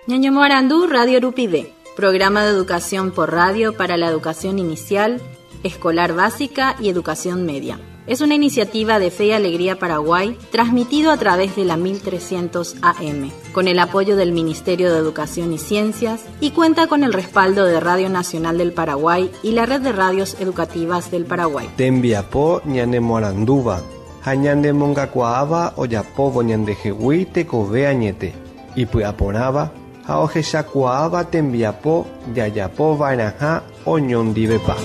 Ñaño Morandú, Radio Rupivé, programa de educación por radio para la educación inicial, escolar básica y educación media. Es una iniciativa de Fe y Alegría Paraguay, transmitido a través de la 1300 AM, con el apoyo del Ministerio de Educación y Ciencias, y cuenta con el respaldo de Radio Nacional del Paraguay y la Red de Radios Educativas del Paraguay. Tembiapo ñane Moranduva, hañande mongacuaaba oyapovo ñandejehui tekove añete, y puaporaba, haojeshacuaaba tembiapo yayapo vainaja oñondivepa.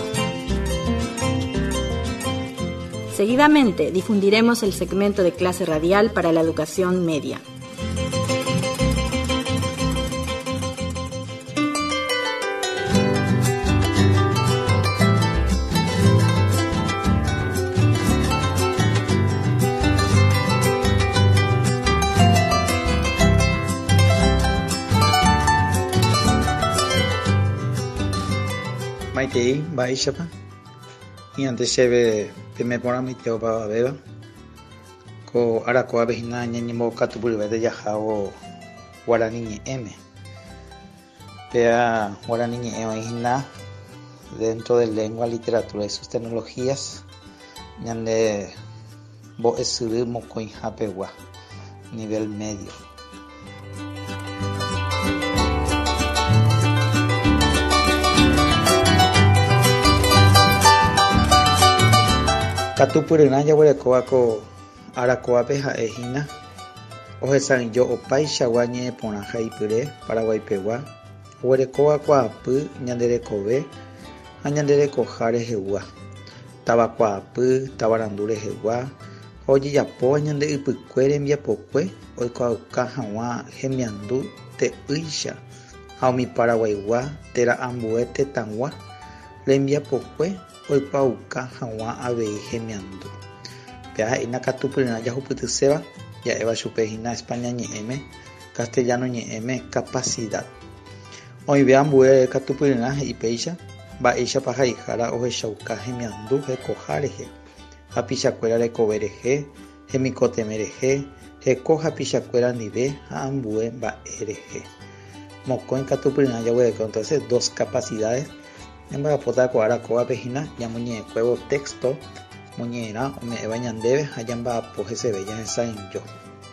Seguidamente difundiremos el segmento de clase radial para la educación media. Maitei, Baishapa, y antes se ve me pone mi tío para beba, co aracoa vecina ñañimo catupulve de yajao guarani m, pea guarani m dentro de lengua, literatura y sus tecnologías, ñande bo esudimo con japegua nivel medio. Catupurina ya huele coaco aracoape jaejina ojesan yo opai chaguañe ponaja ipure Paraguay pegua huele coaco apu ñandere kobe añandere cojare jegua tabaco apu tabarandure jegua oye ya po ñande ipucuere envia poque hoy coaca jawa gemiandu te uisha aumi Paraguaygua tera ambuete tangua le envia poque hoy pauca jawa avei gemiandu pea ina catupurina ya huputuseba ya eva chupejina España ñeeme castellano ñeeme capacidad hoy vean bue catupurina y peisha va isha paja hijara o shauka gemiandu he cojareje a pichacuera le cobereje he micotemereje he coja pichacuera nive a ambue va ereje moco en catupurina ya huele entonces dos capacidades en va a poder coar coa pejina ya muñe cuevo texto muñera o me bañan debe allá va a poje se veía en sain yo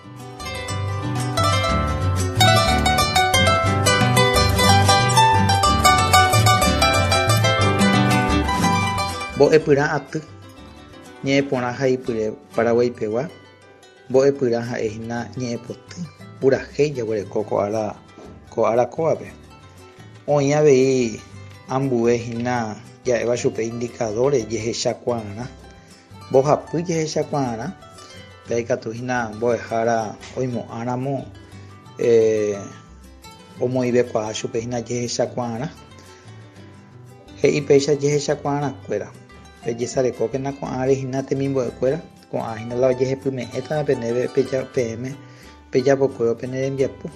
bo epura atu ñe pona jai pure Paraguay pegua bo epura jaejina ñe potu pura je ya huele coco ara coa pe oña veí ambue hina ya eva chupe indicadores yehecha kuana bo hapu yehecha kuana peikatu hina bo dejara oimo aramo omoibe kwa chupe hina yehecha kuana he ipecha yehecha kuana kuera peyesare koke na kuare hina temimbo kuera con hina la yehe prime eta peneve pecha pm pecha poco penere enviapu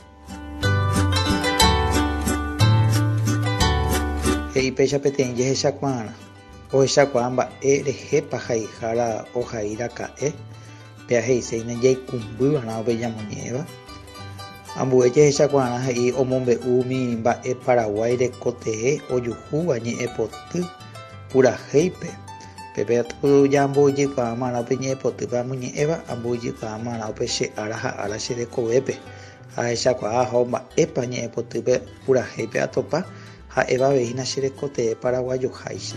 e pecha peten ye shakuana o shakuamba ereje pajaijara o jaira kae peaje seina ye kumbu na bella muñeva ambu ye shakuana hai omombe umi ba e Paraguay de cote o yuhu añe e potu pura heipe pepe tu jambo ye pa mana peñe potu ba muñeva ambu ye pa mana peche araja ala se de coepe a shakua homa e pañe potu be pura heipe atopa ha eva vejina sherekote paraguayo haisha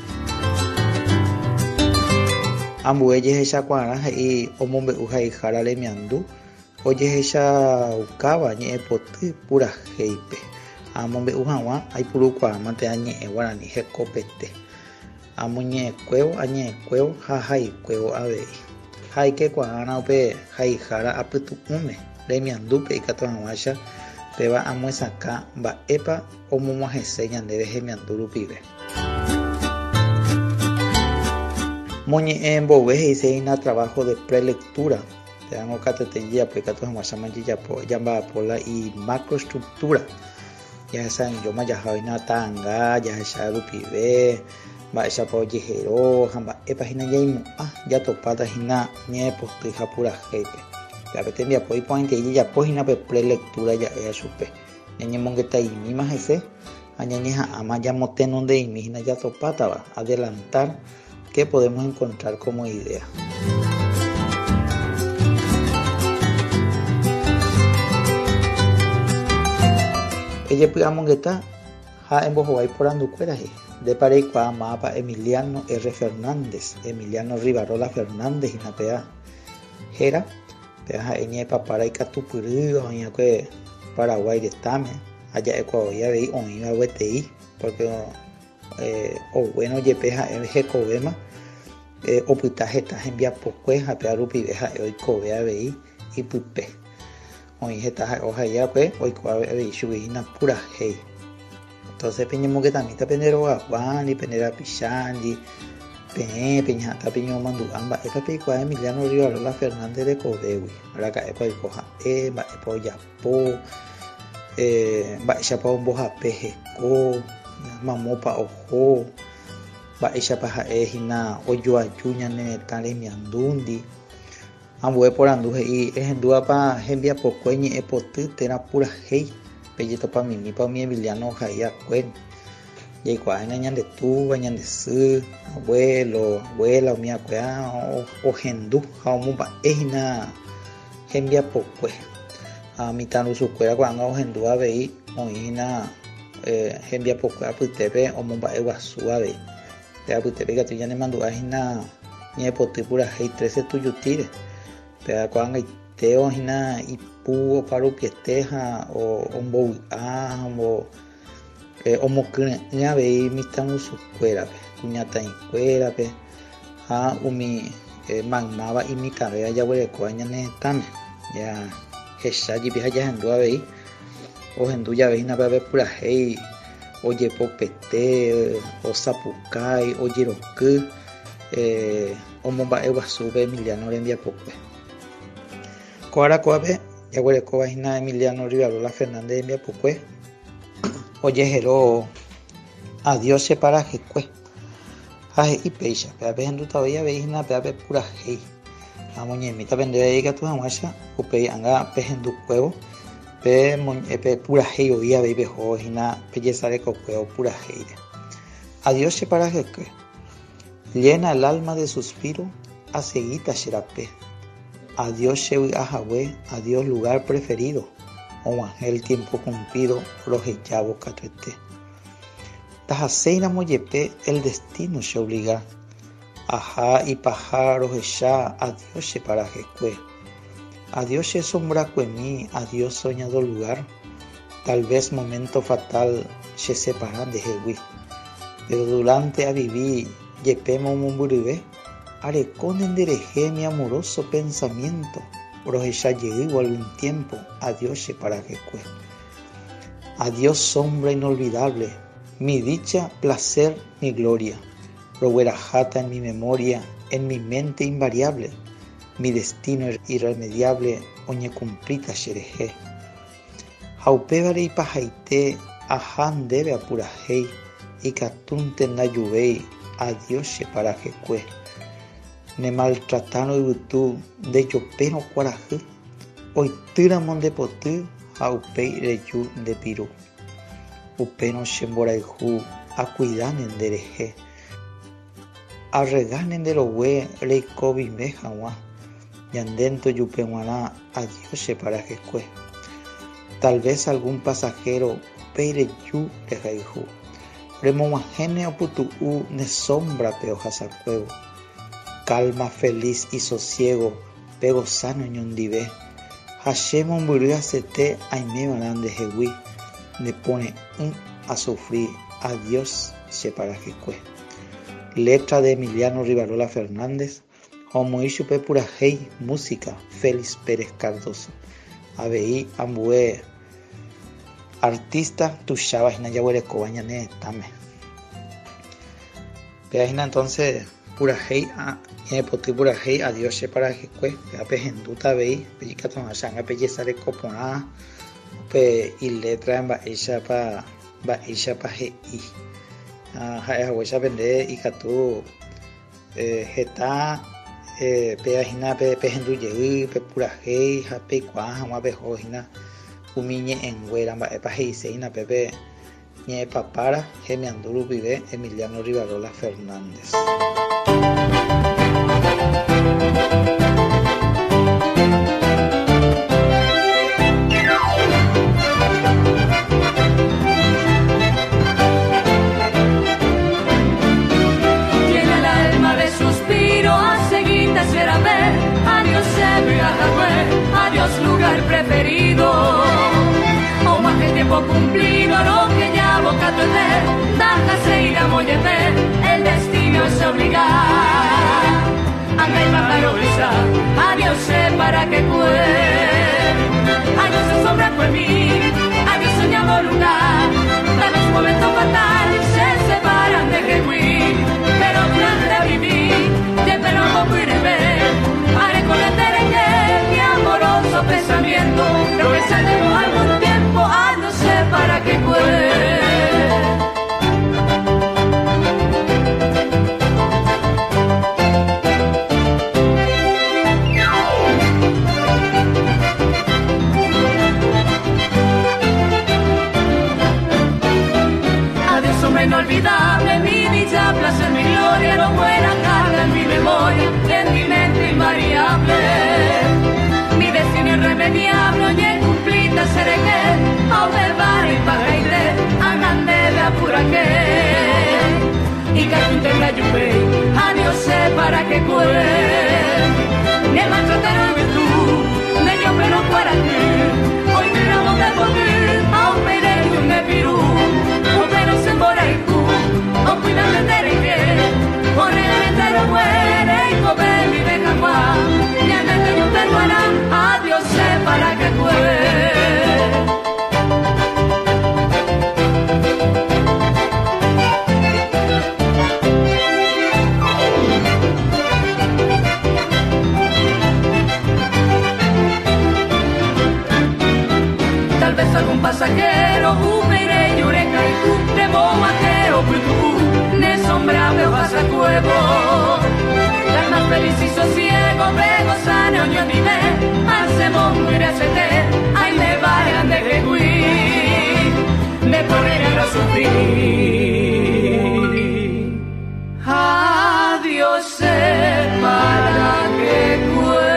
ambueye hesha kuara hai omombe uhai harale miandu oye hesha ukaba ñe potu pura heipe amombe uhawa ai puru kwa mate añe guarani hekopete amuñe cuevo añe cuevo ha hai cuevo avei hai que kuana pe hai hara aputu ume le miandu pe ikatohawacha peba amuesa acá va epa o momo enseñan de gemianduru pibe moñe en bobe y se ina trabajo de prelectura te dan catetería pues catos en guasamantilla pues ya va por la y macroestructura ya saben yo más ya jaina tanga ya sharu pibe va esa po jero hamba epa hina ya imu ya topata hina nie posti japura jepe la petemia poi point y ya pogina pe prelectura ya supe ñañemongetaimíma hese añañeha'ãma jamotenondeimi hína jasopátava adelantar qué podemos encontrar como idea. Ejepy'amongeta ha embohovái porandukuérahe ndépa reikuaa mapa Emiliano R. Fernández, Emiliano Rivarola Fernández hína pea héra pea ha'e ñe'ẽpapára ikatupyry oĩakue Paraguay retãme aja'ekuavoi avei oĩva guetei porque ogueno jepe ha'e hekovéma opyta heta hembiapokue ha pea rupive ha'e oikove avei ipype oĩ heta ha'e ohaiakue oikuaa avei chuguihína purahéi. Entonces peñemongetamíta pende rogakuáni pende rapicháni peẽ peñahãta peñomandu'a mba'épa peikuaa Emiliano Rivarola Fernández rekovégui araka'épa oiko ha'e mba'épa ojapo mba'éichapa ombohape heko mamópa oho mba'éichapa ha'ehína ojoaju ñane retã remiandúndi ambue porandu he'i ehendúapa hembiapokue ñe'ẽpoty térã purahéi pejetopamimípa umi Emiliano ohai'akue jaikuaáhína ñande túva ñande sy abuelo abuela umiakue ohendu ha omomba'ehína hembiapokue mitãrusukuéra ko'ág̃a ohendu avei oĩhína hembiapokue apytépe omomba'e guasu avei pe apytépe katu ñanemandu'áhína ñe'ẽpoty purahéi 13 tuyutĩre pe ko'ág̃aite oĩhína ipu oparupiete ha ombovy'a omokyrẽ'ỹ avei mitãrusukuérape kuñataĩkuérape ha umi maymáva imikavéva jaguerekóva ñane retãme ya hechájipe ha jahendu avei ohendu javehína péape purahéi ojepopete osapukái ojeroky omomba'e guasúpe Emiliano rembiapokue ko'árakóape jaguerekovahína Emiliano Rivarola Fernández rembiapokue ojehero adiós cheparahekue ha he'i péicha péape hendutavoi aveihína péape purahéi amoñemíta pendeve ikatu hag̃uáicha upéi ãnga pehendukuévo pe purahéi oi avei pehohína pejesarekokuévo purahéire. Adiós cheparahekue llena el alma de suspiro aseguita cherapé. Adiós chevy'ahague, adiós lugar preferido, og̃uahẽ el tiempo cumplido rohejávo katuete. Tahaséiramo jepe el destino che obliga. Ajá y paja rohecha, adiós cheparahekue. Adiós che sombrakuemi, adiós soñado lugar. Tal vez momento fatal che separan de jegui. Pero durante a vivir jepémo mombyryve, arekóne nderehe mi amoroso pensamiento. Rohechajeývo algún tiempo, adiós cheparahekue. Adiós sombra inolvidable, mi dicha, placer, mi gloria. Roguerahata en mi memoria, en mi mente invariable, mi destino irremediable, oñecumplita cherehe. Haupévare ipahaite, ajá ndéve apurahéi, ikatúnte ndajuvéi, adiós cheparahekue. Ne maltrataron yvytu ndejopérõ kuarahy, oitýramo ndepoty ha upéi reju ndepiru. Upérõ chemborayhu, akuidáne nderehe. Arregáne nderogue reikovime hag̃ua, ñandénte ojupe g̃uarã, adiós cheparahekue. Tal vez algún pasajero upéi reju rehayhu. Remog̃uahẽne opytu'u ne sombrápe ohasakuévo. Calma, feliz y sosiego, pe gozane oñondive. Ha che mombyry asete aimévarã ndehegui, nepore'ỹ a sufrir, adiós cheparahekue. Letra de Emiliano Rivarola Fernández, omoĩ chupe purahéi, música, Félix Pérez Cardoso. Avei ambue artista tuichavahína jaguerekóva ñane retãme. Peahína entonces purahéi ñe'ẽpoty purahéi, adiós cheparahekue, péape hendúta avei pejikatu'ãchanga pejesareko porã pe iletra mba'éichapa he'i. Ha'ehaguéicha pende ikatu heta peahína pehendujey pe purahéi ha peikuaa hag̃ua pehohína umiñe en Huera, Epa Heiseina, Pepe, Ñe Papara, Gemianduru Vive, Emiliano Rivarola Fernández. Llena el alma de suspiro, a seguirte será ver, adiós adiós lugar preferido, o más el tiempo cumplido, lo que ya boca tu de, dájase ir a mollecer, el destino es obligar, anda y mandar obesa, adiós para que cuer, adiós se sombra por mí, adiós soñado lugar, de los momentos fatales se separan de que fui, pero durante vivir, siempre no pude ver, haré con el mi amoroso pensamiento, progresando algún tiempo, no sé para qué fue. Adiós, hombre inolvidable, mi dicha, placer, mi gloria, no buena carga en mi memoria, en mi mente invariable. Mi destino irremediable, oye, cumplida seré que, a observar y pagaire, andan de apura que, y que tú te la lluvia, adiós sé para qué cuer, me maltrataron que tú, me yo pero para ti, hoy miramos de poder, a un pere y un de pirú, o pero se mora y tú, o cuidan de tereque, por el entero muere y come mi de jamás, ya me tengo que guardar, adiós sé para qué cuer. Tal vez algún pasajero, upere, yureca y tú, de bomatero, tú, ne sombra, veo pasa cuevo. El más feliz y sosiego, brego, sane, oño, ni me, hacemos muy gracete, ay, me vayan de que fui, me ponen a sufrir. Adiós, sé para que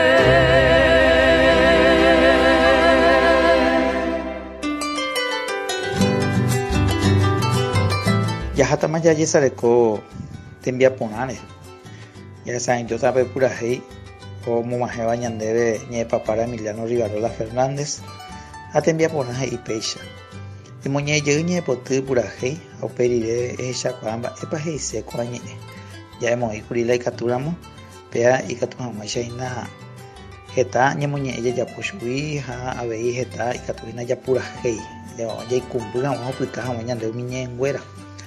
Yajatama ya yesareko tembia ponane. Ya saben, yo sabe pura hei o mumaje bañandebe ñe papara Emiliano Rivarola Fernández a tembia ponane y peixa. Y moñe yeñe potu pura hei o perire esa cuamba epa hei se coañe. Ya hemos ikurila y caturamos pea y caturamos shaina geta ñe moñe ella ya poshui ha abei geta y caturina ya pura hei. Ya ikumbuga vamos a aplicar a moña de miñe en güera.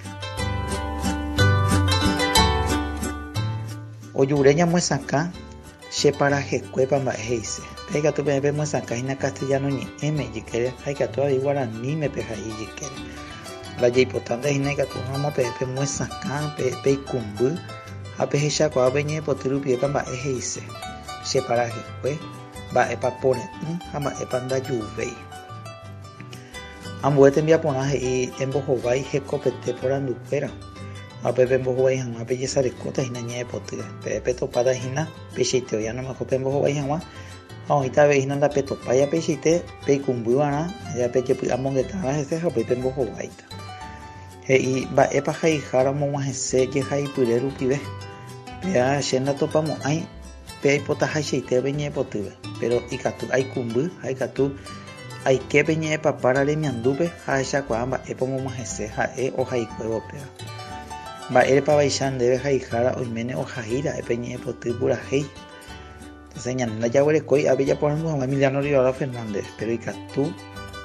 Oyureña muesaca, she para jecuepa maheise. Pega tu bebé muesaca y na castellano ni m yiquere, hay que toda igual ni me peja y yiquere. La yipotanda y nega tu mamá pepe muesaca, pepe cumbu, a pejecha coa beñe potiru piepa maheise. She para jecue, va epa pone, ama epanda yuvei. Ambuete envía ponaje y embojovai jecopete por andupera. A Pepe Mbojuaijan, a Pelle Sarescota, y Naña de Potiga, Pepe Topada, Gina, Pechiteo, ya no me copen Mbojuaijan, ahorita veis nada Peto, Paya Pechite, Pecumbuana, ya Peche Amongetana, ese es Pepe Mbojuaita. Y va Epa Jaijara, Momajese, Jai Pureru Pibe, Pea Shenda Topamo, hay Pepota Jaite, Beñe Potiga, pero Icatu, hay Cumbu, hay Catu, hay que Beñe Papara le Miandupe, Jaisha Cuamba, Epo Momajese, Jae o Jaico Europea. Va el pabaishan debe jaijara o imene o jaira e peñe potu pura hei. Entonces ñanda ya huele coi había por a Emiliano Rivarola Fernández, pero ikatu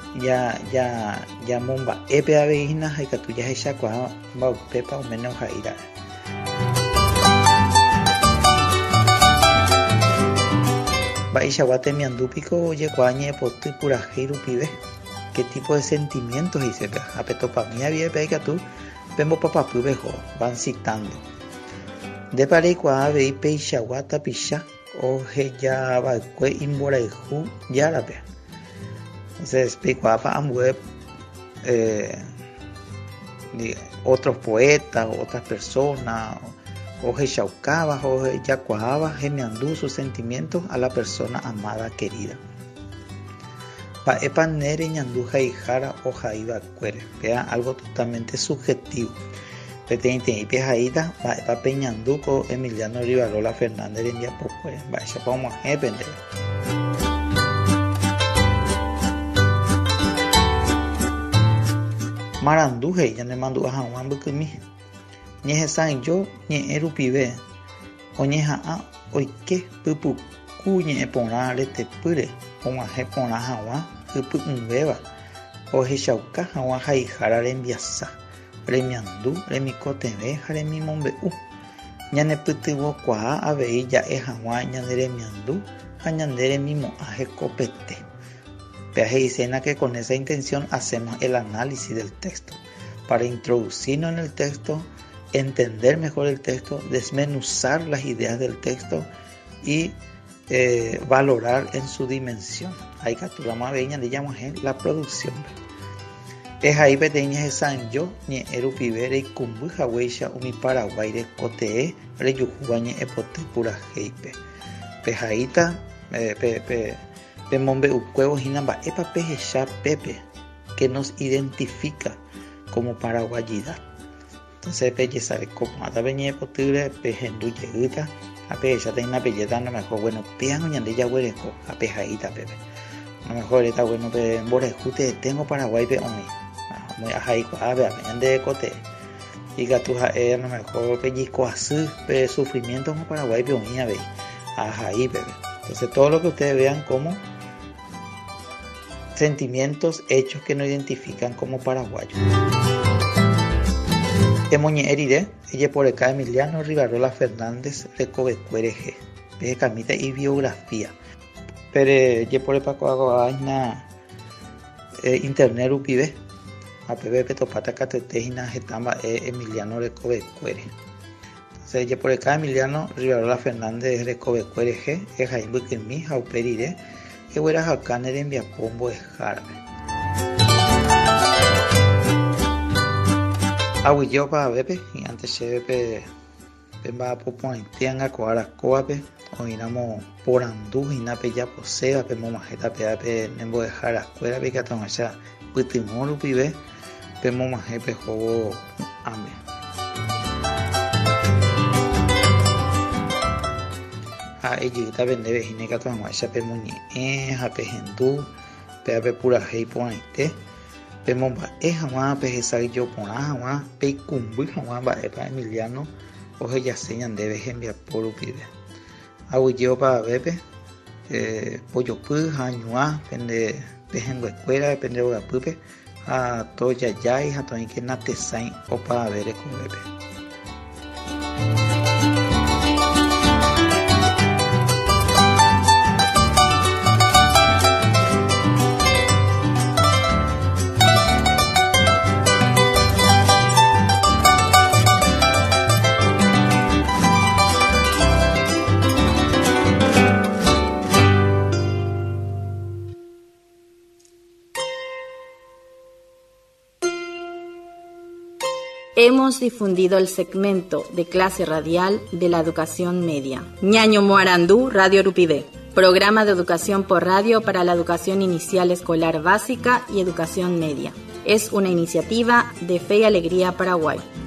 ya momba epe aveina ikatu ya hecha kwa va pepa o imene o jaira. Va isha guate miandúpico oye cuañe potu pura hei rupibe. ¿Qué tipo de sentimientos hice? A petopa mía había pe ikatu Pembo papá pubejo van citando. De parecua ve peixa guata picha o ya va cue imbora ju ya la pe. Entonces, otros poetas, otras personas, o Hechaucaba, o Yacuaba, gemiandú sus sentimientos a la persona amada, querida. Paepanere ñandú jaijara o jaiba cuere. Vea, algo totalmente subjetivo. Petente y pejaíta, paepa peñanduco Emiliano Rivarola Fernández en Diapocuere. Vaya, vamos a depender. Maranduje ya ne mandu a Juan Bukumi. Ñeje san yo, ñe erupive. Oñeja a oike pupu cuñe epona rete pure. Omaje pona Juan, pupu unbeba. Oje chauca Juan jaijara rembiasa. Remiandú, remicoteve, remi mombeu. Ñane pytyvo kuaa avei ja'e hag̃ua ñane remiandú ha ñane remimo aje copete. Peaje dicena que con esa intención hacemos el análisis del texto, para introducirnos en el texto, entender mejor el texto, desmenuzar las ideas del texto y valorar en su dimensión. Ahí capturamos a veña, digamos, la producción. Es ahí peteñas de San Yo, ni erupivere y cumbuja huecha umi Paraguay de Cote, reyujuañe epote pura heipe. Pejaita, Pemombe Ucuevo Jinamba, epa pejecha pepe, que nos identifica como paraguayidad. Entonces, peje sabe cómo ata veñe potire, pejendu yeguita, a pejecha teina pelleta, no mejor, bueno, piano ñande ya huereco, a pejaita pepe. A lo mejor está bueno, pe borejute, tengo Paraguay pe omi. Muy ajaico, a ver, ñande cote. Y gatuja, a lo mejor pellizco así, pe sufrimiento como Paraguay pe omi, a ver, ajaí pepe. Entonces, todo lo que ustedes vean como sentimientos, hechos que nos identifican como paraguayos. Emoñe heride, ella por acá Emiliano Rivarola Fernández, recovecuereje, peje camita y biografía. Pero ella por acá aina internet upive, a pb petopata catetejina jetamba Emiliano recovecuere. Entonces ella por acá Emiliano Rivarola Fernández recovecuereje, es jaimbu que mi jauperide. Que hubiera jacane de enviar pombo de jarme. Aguillo para bebé, y antes se bebé, va a poner a coar coape, o inamos por andú, y nape ya posea, pemo majeta peape, nembo de jara, cuera picatón allá, putimoro pibe, pemo majepe jogo hambre. Ella vende vejine que a pemuñe a pejendu peape pura hei ponaite pemomba jamás pejesa yo pona pe cumbu jamás va para Emiliano oje ya señan de vejembia por upide aguillo para bebe pollo pu jañua pende pejengo escuela depende de pupe a toya ya y a to que nate sain o para ver con bebe. Hemos difundido el segmento de clase radial de la educación media. Ñaño Moarandú, Radio Urupibé. Programa de educación por radio para la educación inicial escolar básica y educación media. Es una iniciativa de Fe y Alegría Paraguay.